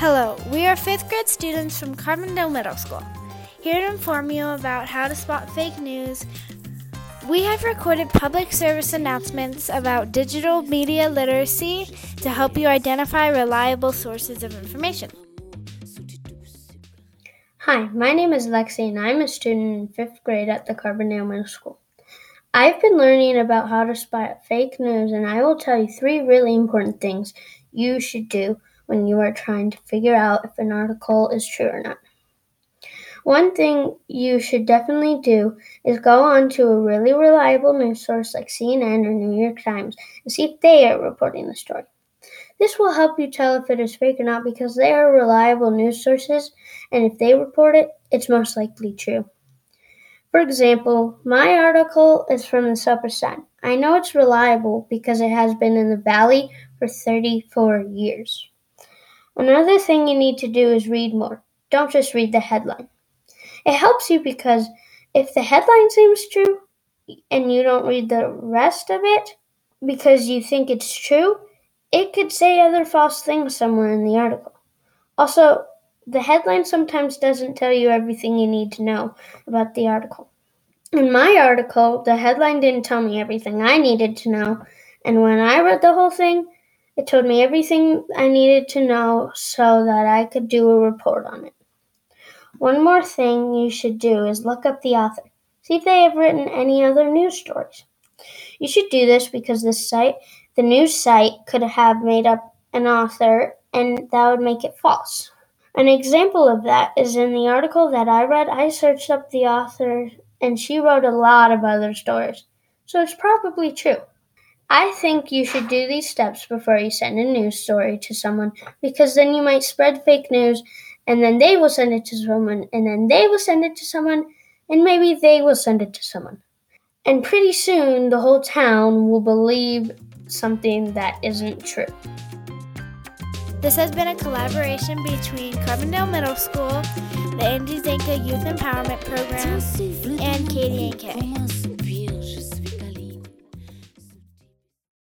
Hello, we are 5th grade students from Carbondale Middle School, here to inform you about how to spot fake news. We have recorded public service announcements about digital media literacy to help you identify reliable sources of information. Hi, my name is Lexi and I'm a student in 5th grade at the Carbondale Middle School. I've been learning about how to spot fake news, and I will tell you 3 really important things you should do when you are trying to figure out if an article is true or not. One thing you should definitely do is go on to a really reliable news source like CNN or New York Times and see if they are reporting the story. This will help you tell if it is fake or not because they are reliable news sources, and if they report it, it's most likely true. For example, my article is from the Supper Sun. I know it's reliable because it has been in the Valley for 34 years. Another thing you need to do is read more. Don't just read the headline. It helps you because if the headline seems true and you don't read the rest of it because you think it's true, it could say other false things somewhere in the article. Also, the headline sometimes doesn't tell you everything you need to know about the article. In my article, the headline didn't tell me everything I needed to know, and when I read the whole thing, it told me everything I needed to know so that I could do a report on it. One more thing you should do is look up the author. See if they have written any other news stories. You should do this because the news site could have made up an author, and that would make it false. An example of that is in the article that I read. I searched up the author, and she wrote a lot of other stories, so it's probably true. I think you should do these steps before you send a news story to someone because then you might spread fake news, and then they will send it to someone, and then they will send it to someone, and maybe they will send it to someone. And pretty soon, the whole town will believe something that isn't true. This has been a collaboration between Carbondale Middle School, the Andy Zanka Youth Empowerment Program, and KDNK.